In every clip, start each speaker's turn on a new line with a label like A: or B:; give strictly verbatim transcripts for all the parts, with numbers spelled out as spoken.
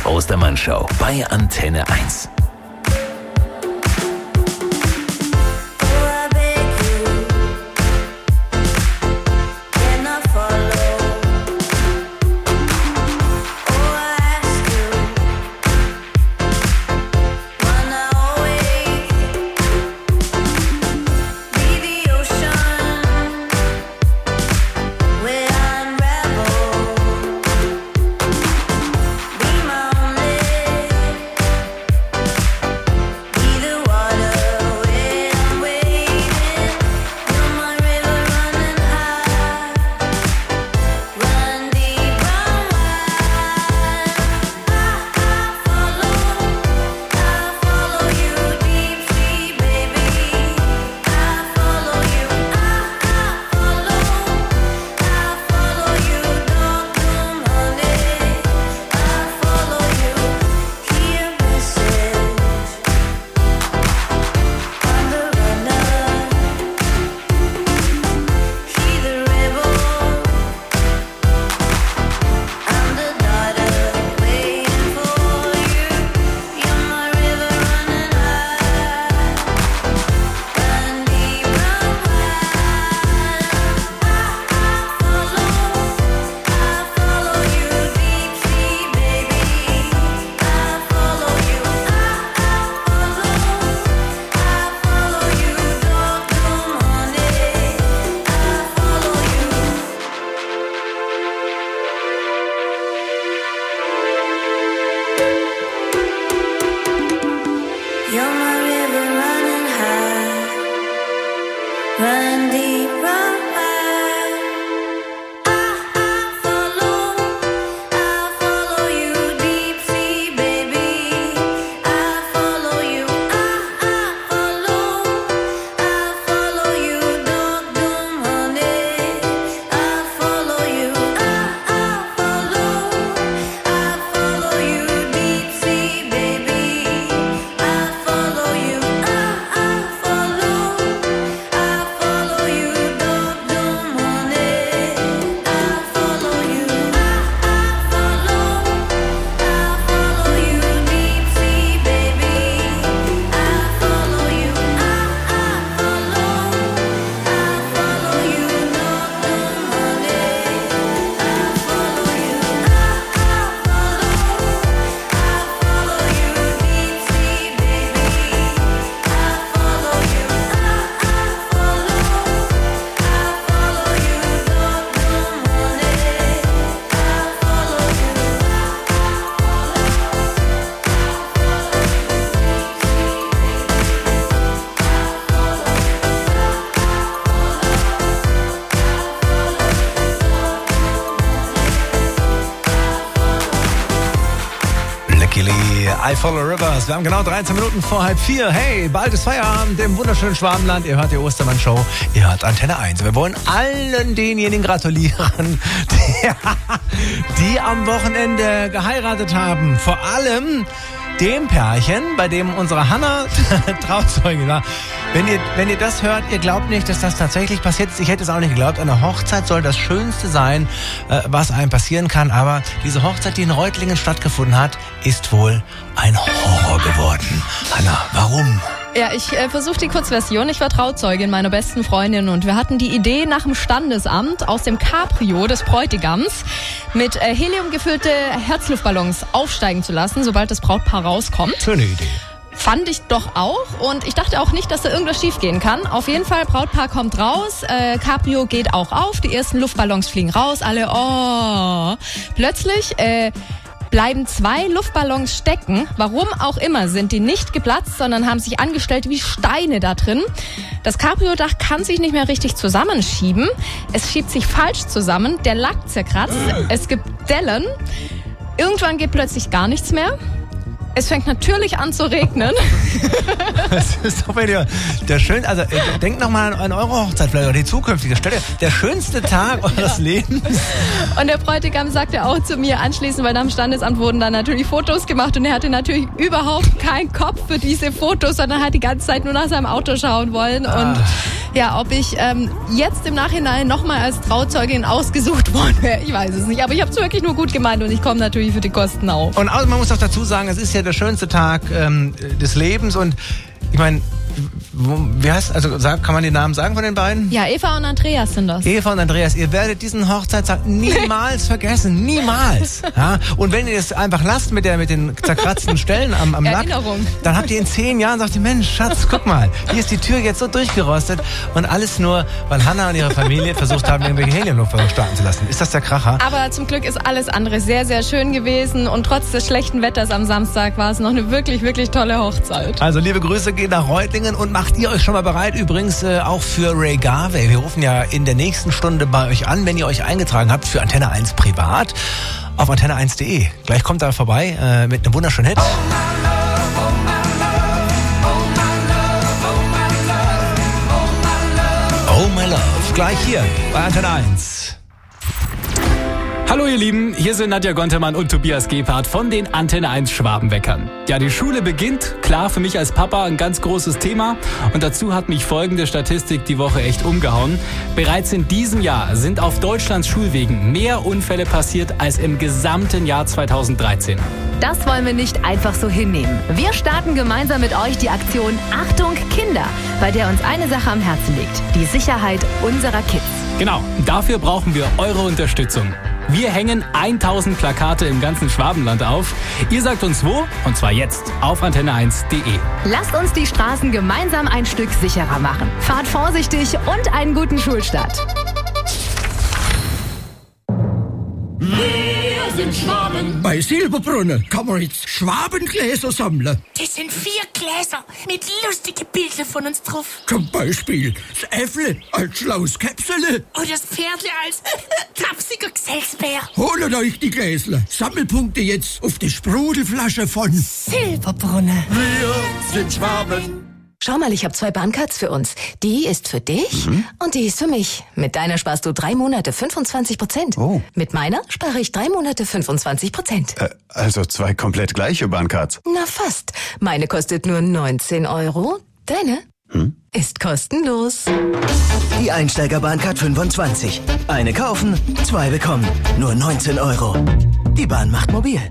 A: Ostermann-Show bei Antenne eins.
B: I Follow Rivers. Wir haben genau dreizehn Minuten vor halb vier. Hey, bald ist Feierabend im wunderschönen Schwabenland. Ihr hört die Ostermann-Show. Ihr hört Antenne eins. Wir wollen allen denjenigen gratulieren, die, die am Wochenende geheiratet haben. Vor allem dem Pärchen, bei dem unsere Hanna Trauzeugin war. Wenn ihr, wenn ihr das hört, ihr glaubt nicht, dass das tatsächlich passiert ist. Ich hätte es auch nicht geglaubt. Eine Hochzeit soll das Schönste sein, äh, was einem passieren kann. Aber diese Hochzeit, die in Reutlingen stattgefunden hat, ist wohl ein Horror geworden. Hanna, warum?
C: Ja, ich äh, versuche die Kurzversion. Ich war Trauzeugin meiner besten Freundin und wir hatten die Idee, nach dem Standesamt aus dem Cabrio des Bräutigams mit äh, Helium gefüllte Herzluftballons aufsteigen zu lassen, sobald das Brautpaar rauskommt.
B: Schöne Idee.
C: Fand ich doch auch und ich dachte auch nicht, dass da irgendwas schief gehen kann. Auf jeden Fall, Brautpaar kommt raus, äh, Cabrio geht auch auf, die ersten Luftballons fliegen raus, alle oh. Plötzlich äh, bleiben zwei Luftballons stecken. Warum auch immer sind die nicht geplatzt, sondern haben sich angestellt wie Steine da drin. Das Cabrio-Dach kann sich nicht mehr richtig zusammenschieben. Es schiebt sich falsch zusammen, der Lack zerkratzt, es gibt Dellen. Irgendwann geht plötzlich gar nichts mehr. Es fängt natürlich an zu regnen.
B: Das ist doch bei dir der schön, also denkt nochmal an eure Hochzeit, vielleicht auch die zukünftige. Stell dir, der schönste Tag eures ja. Lebens.
C: Und der Bräutigam sagte auch zu mir anschließend, weil nach dem Standesamt wurden dann natürlich Fotos gemacht und er hatte natürlich überhaupt keinen Kopf für diese Fotos, sondern hat die ganze Zeit nur nach seinem Auto schauen wollen. Und ah. Ja, ob ich ähm, jetzt im Nachhinein nochmal als Trauzeugin ausgesucht worden wäre, ich weiß es nicht. Aber ich habe es wirklich nur gut gemeint und ich komme natürlich für die Kosten auf.
B: Und man muss auch dazu sagen, es ist ja der schönste Tag ähm, des Lebens und ich meine, wie heißt, also kann man den Namen sagen von den beiden?
C: Ja, Eva und Andreas sind das.
B: Eva und Andreas, ihr werdet diesen Hochzeitstag niemals vergessen, niemals. Ja? Und wenn ihr es einfach lasst mit der mit den zerkratzten Stellen am, am Nack, dann habt ihr in zehn Jahren sagt ihr, Mensch, Schatz, guck mal, hier ist die Tür jetzt so durchgerostet und alles nur, weil Hannah und ihre Familie versucht haben, irgendwelche Heliumluftballons starten zu lassen. Ist das der Kracher?
C: Aber zum Glück ist alles andere sehr, sehr schön gewesen und trotz des schlechten Wetters am Samstag war es noch eine wirklich, wirklich tolle Hochzeit.
B: Also liebe Grüße gehen nach Reutlingen und macht ihr euch schon mal bereit, übrigens äh, auch für Ray Garvey. Wir rufen ja in der nächsten Stunde bei euch an, wenn ihr euch eingetragen habt für Antenne eins privat auf antenne eins punkt de. Gleich kommt er vorbei äh, mit einem wunderschönen Hit. Oh my love, gleich hier bei Antenne eins.
D: Hallo ihr Lieben, hier sind Nadja Gontermann und Tobias Gebhardt von den Antenne eins Schwabenweckern. Ja, die Schule beginnt, klar für mich als Papa ein ganz großes Thema und dazu hat mich folgende Statistik die Woche echt umgehauen. Bereits in diesem Jahr sind auf Deutschlands Schulwegen mehr Unfälle passiert als im gesamten Jahr zweitausenddreizehn.
E: Das wollen wir nicht einfach so hinnehmen. Wir starten gemeinsam mit euch die Aktion Achtung Kinder, bei der uns eine Sache am Herzen liegt, die Sicherheit unserer Kids.
D: Genau, dafür brauchen wir eure Unterstützung. Wir hängen tausend Plakate im ganzen Schwabenland auf. Ihr sagt uns wo, und zwar jetzt auf antenne eins punkt de.
E: Lasst uns die Straßen gemeinsam ein Stück sicherer machen. Fahrt vorsichtig und einen guten Schulstart.
F: Wir sind Schwaben. Bei Silberbrunnen kann man jetzt Schwabengläser sammeln.
G: Das sind vier Gläser mit lustigen Bildern von uns drauf.
F: Zum Beispiel das Äffle als schlaues Käpsele.
G: Oder das Pferdle als tapsiger Gesellsbär.
F: Holt euch die Gläsler. Sammelpunkte jetzt auf die Sprudelflasche von
G: Silberbrunnen.
F: Wir sind Schwaben.
E: Schau mal, ich habe zwei Bahncards für uns. Die ist für dich mhm. und die ist für mich. Mit deiner sparst du drei Monate fünfundzwanzig Prozent.
H: Oh.
E: Mit meiner spare ich drei Monate fünfundzwanzig Prozent.
H: Äh, also zwei komplett gleiche Bahncards.
E: Na fast. Meine kostet nur neunzehn Euro. Deine hm? ist kostenlos.
I: Die Einsteigerbahncard fünfundzwanzig. Eine kaufen, zwei bekommen. Nur neunzehn Euro. Die Bahn macht mobil.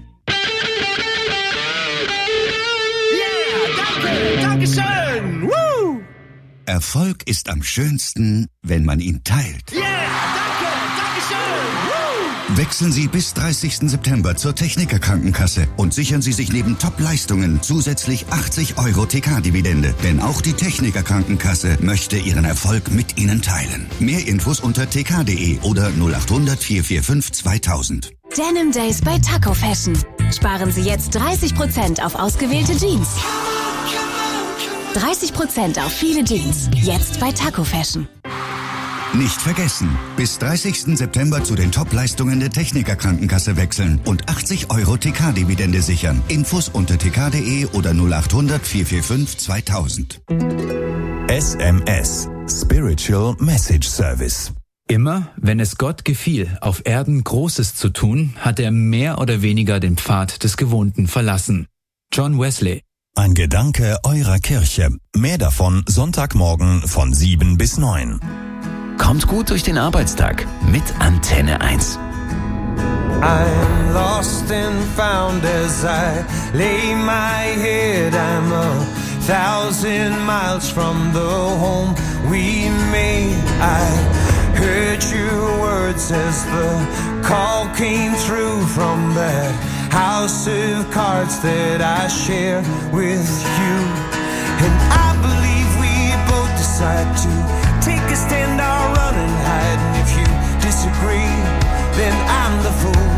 F: Yeah, danke, Dankeschön. Woo!
J: Erfolg ist am schönsten, wenn man ihn teilt.
F: Yeah, danke, Dankeschön. Woo!
J: Wechseln Sie bis dreißigsten September zur Techniker Krankenkasse und sichern Sie sich neben Top-Leistungen zusätzlich achtzig Euro T K-Dividende. Denn auch die Techniker Krankenkasse möchte ihren Erfolg mit Ihnen teilen. Mehr Infos unter t k punkt de oder null acht hundert vier vier fünf zweitausend.
E: Denim Days bei Taco Fashion. Sparen Sie jetzt dreißig Prozent auf ausgewählte Jeans. dreißig Prozent auf viele Jeans. Jetzt bei Taco Fashion.
J: Nicht vergessen, bis dreißigsten September zu den Top-Leistungen der Techniker Krankenkasse wechseln und achtzig Euro T K-Dividende sichern. Infos unter t k punkt de oder null acht hundert vier vier fünf zweitausend.
A: S M S Spiritual Message Service.
K: Immer, wenn es Gott gefiel, auf Erden Großes zu tun, hat er mehr oder weniger den Pfad des Gewohnten verlassen. John Wesley.
A: Ein Gedanke eurer Kirche. Mehr davon Sonntagmorgen von sieben bis neun. Kommt gut durch den Arbeitstag mit Antenne eins.
L: I'm lost and found as I lay my head. I'm a thousand miles from the home we made. I heard your words as the call came through from that house of cards that I share with you. And I believe we both decide to take a stand, I'll run and hide. And if you disagree, then I'm the fool.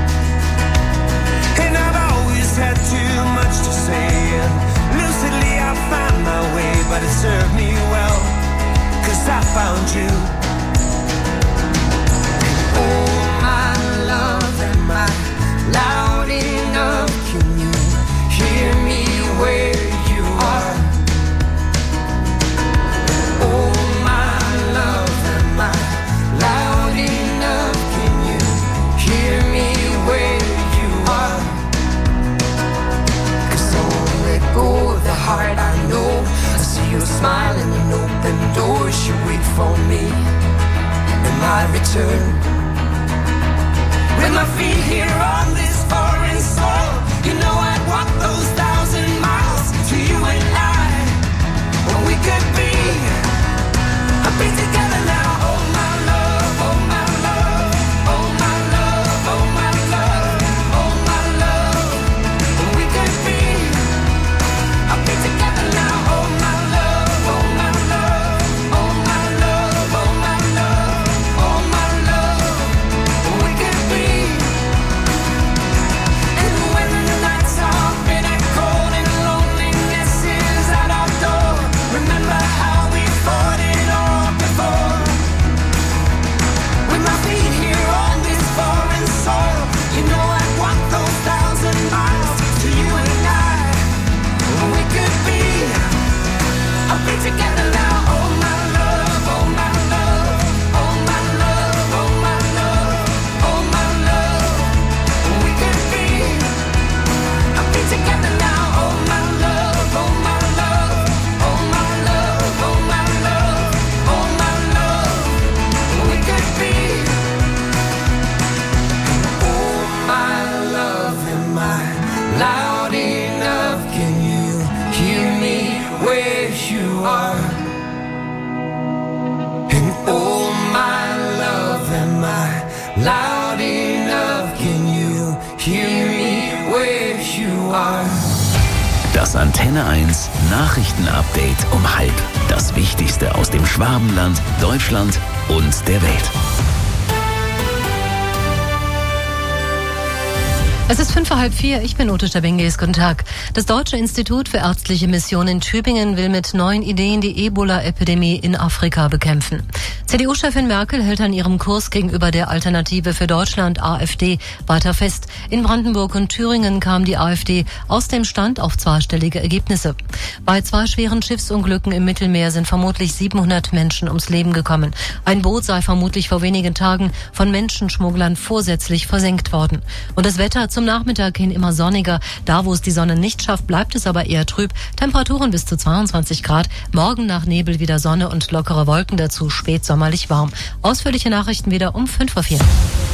L: And I've always had too much to say, and lucidly I find my way. But it served me well, 'cause I found you. Oh my love, am I loud enough? Can you hear me where you are? Oh my love, am I loud enough? Can you hear me where you are? 'Cause I won't let go of the heart I know. I see you smiling and open doors you wait for me, and I return. With my feet here on this foreign soil, you know I'd walk those thousand miles to you and I. Well, we could be, I'll be together now. Oh my love, oh my love, oh my love, oh my love, oh my love. Well, we could be, I'll be together now. Oh my love, oh my love, oh my love, oh my love, oh my love. Well, we could be. And when the nights are bitter cold and loneliness is at our door, remember how we fought it all before. With my feet here on this foreign soil, you know I'd walk those thousand miles to you and I. We could be, I'll be together now. Oh my love, oh my love, oh my love, oh my love, oh my love. We could be, I'll be together now. Oh my love, oh my love, oh my love, oh my love, oh my love. We could be. Oh my love, am I loud enough? Can you hear me where you are? And oh my love, am I loud enough? Can you hear me where you are?
A: Das Antenne eins Nachrichtenupdate um halb. Das Wichtigste aus dem Schwabenland, Deutschland und der Welt.
M: Es ist fünf vor halb vier. Ich bin Ute Stabengis. Guten Tag. Das Deutsche Institut für Ärztliche Mission in Tübingen will mit neuen Ideen die Ebola-Epidemie in Afrika bekämpfen. C D U-Chefin Merkel hält an ihrem Kurs gegenüber der Alternative für Deutschland A f D weiter fest. In Brandenburg und Thüringen kam die AfD aus dem Stand auf zweistellige Ergebnisse. Bei zwei schweren Schiffsunglücken im Mittelmeer sind vermutlich siebenhundert Menschen ums Leben gekommen. Ein Boot sei vermutlich vor wenigen Tagen von Menschenschmugglern vorsätzlich versenkt worden. Und das Wetter zum Nachmittag hin immer sonniger. Da, wo es die Sonne nicht schafft, bleibt es aber eher trüb. Temperaturen bis zu zweiundzwanzig Grad. Morgen nach Nebel wieder Sonne und lockere Wolken dazu. Spätsommerlich warm. Ausführliche Nachrichten wieder um fünf vor vier.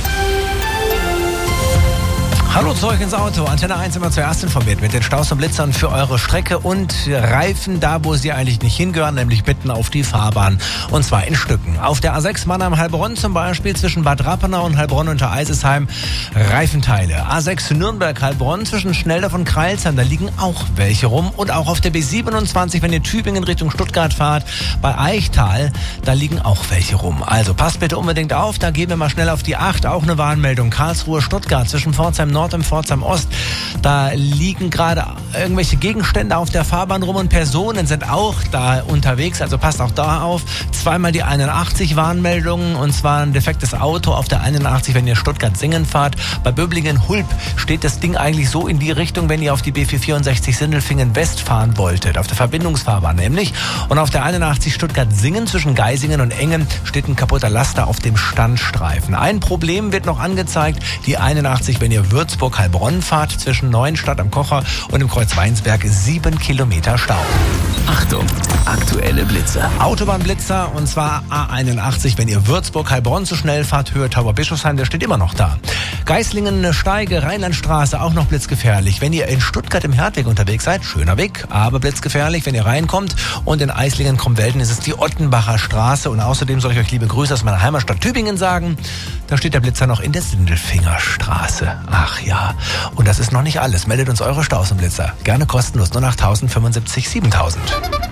B: Hallo zurück ins Auto. Antenne eins immer zuerst informiert mit den Staus und Blitzern für eure Strecke und Reifen da, wo sie eigentlich nicht hingehören, nämlich mitten auf die Fahrbahn. Und zwar in Stücken. Auf der A sechs Mannheim-Heilbronn zum Beispiel zwischen Bad Rappenau und Heilbronn unter Eisesheim Reifenteile. A sechs Nürnberg-Heilbronn zwischen Schnelldorf und Kreilsheim, da liegen auch welche rum. Und auch auf der B siebenundzwanzig, wenn ihr Tübingen Richtung Stuttgart fahrt, bei Eichtal, da liegen auch welche rum. Also passt bitte unbedingt auf, da gehen wir mal schnell auf die acht. Auch eine Warnmeldung. Karlsruhe-Stuttgart zwischen Pforzheim Nord und Pforzheim Ost. Da liegen gerade irgendwelche Gegenstände auf der Fahrbahn rum und Personen sind auch da unterwegs, also passt auch da auf. Zweimal die einundachtzig Warnmeldungen und zwar ein defektes Auto auf der einundachtzig, wenn ihr Stuttgart-Singen fahrt. Bei Böblingen-Hulp steht das Ding eigentlich so in die Richtung, wenn ihr auf die B vierhundertvierundsechzig Sindelfingen West fahren wolltet, auf der Verbindungsfahrbahn nämlich. Und auf der einundachtzig Stuttgart-Singen zwischen Geisingen und Engen steht ein kaputter Laster auf dem Standstreifen. Ein Problem wird noch angezeigt, die einundachtzig, wenn ihr Würzburg Würzburg-Heilbronn fahrt zwischen Neuenstadt am Kocher und im Kreuz Weinsberg sieben Kilometer Stau.
A: Achtung, aktuelle Blitzer.
B: Autobahnblitzer und zwar A einundachtzig, wenn ihr Würzburg-Heilbronn zu schnell fahrt, Höhe Tauberbischofsheim, der steht immer noch da. Geislingen, Steige, Rheinlandstraße, auch noch blitzgefährlich. Wenn ihr in Stuttgart im Herdweg unterwegs seid, schöner Weg, aber blitzgefährlich, wenn ihr reinkommt. Und in Eislingen-Kromwelden ist es die Ottenbacher Straße. Und außerdem soll ich euch liebe Grüße aus meiner Heimatstadt Tübingen sagen. Da steht der Blitzer noch in der Sindelfingerstraße. Ach ja, und das ist noch nicht alles. Meldet uns eure Staus und Blitzer. Gerne kostenlos null acht fünfundsiebzig siebentausend.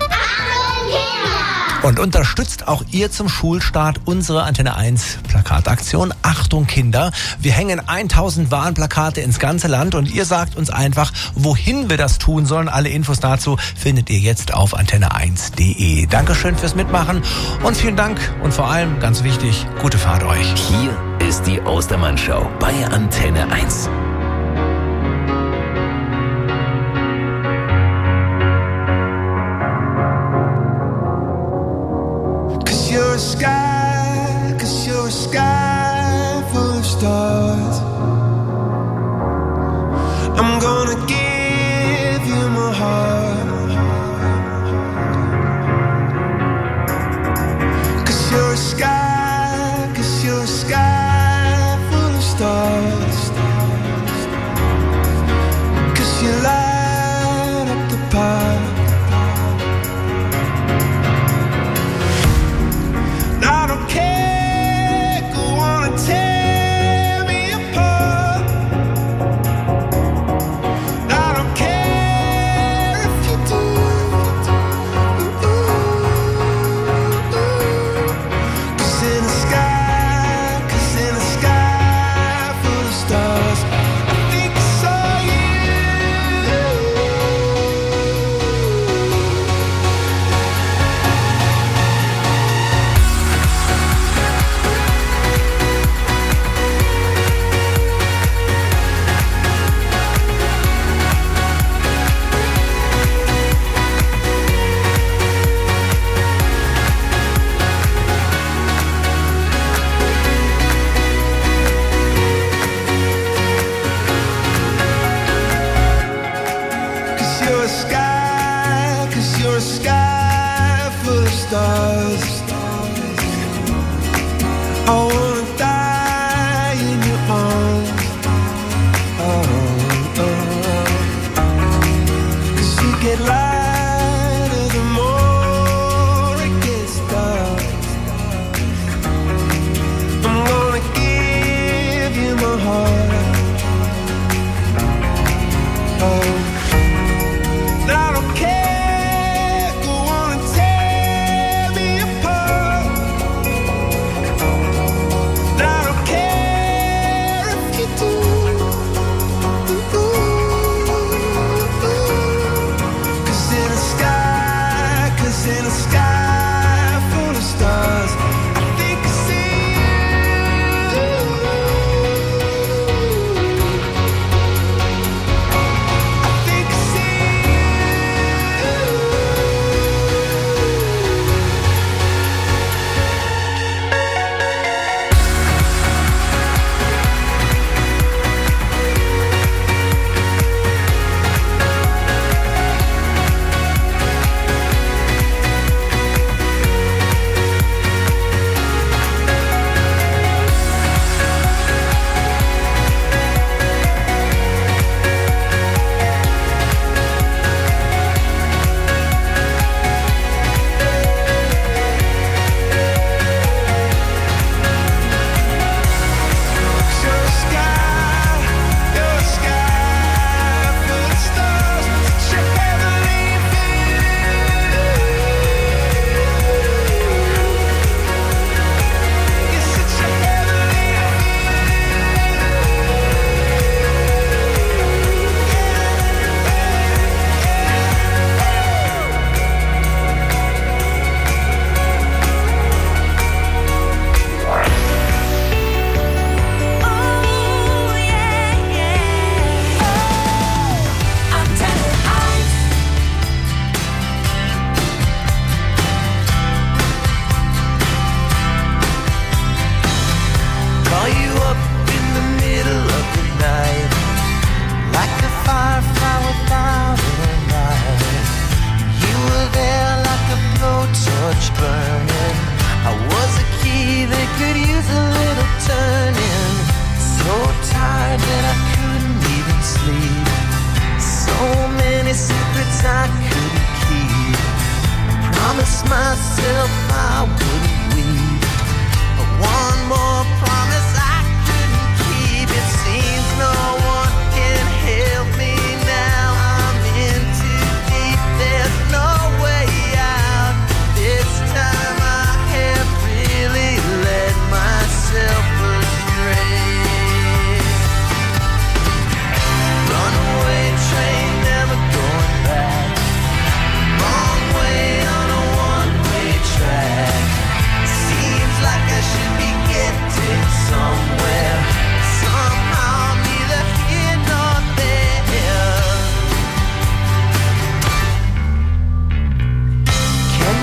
B: Und unterstützt auch ihr zum Schulstart unsere Antenne eins Plakataktion. Achtung Kinder, wir hängen tausend Warnplakate ins ganze Land und ihr sagt uns einfach, wohin wir das tun sollen. Alle Infos dazu findet ihr jetzt auf antenne eins punkt de. Dankeschön fürs Mitmachen und vielen Dank und vor allem, ganz wichtig, gute Fahrt euch.
A: Hier ist die Ostermann-Show bei Antenne eins.
L: You're a sky, cause you're a sky full of stars. I'm gonna give you my heart. you're a sky, 'cause you're a sky full of stars. I wanna die in your arms. Oh, oh, oh. 'Cause you get lighter the more it gets dark. I'm gonna give you my heart. Oh, I don't care, go on and tear me apart. I don't care if you do. Cause in the sky, cause in the sky full of stars, I think I see you. I think I see call you up in the middle of the night, like a firefly without a light. You were there like a blowtorch burning. I was a key that could use a little turning. So tired that I couldn't even sleep. So many secrets I couldn't keep. I promised myself I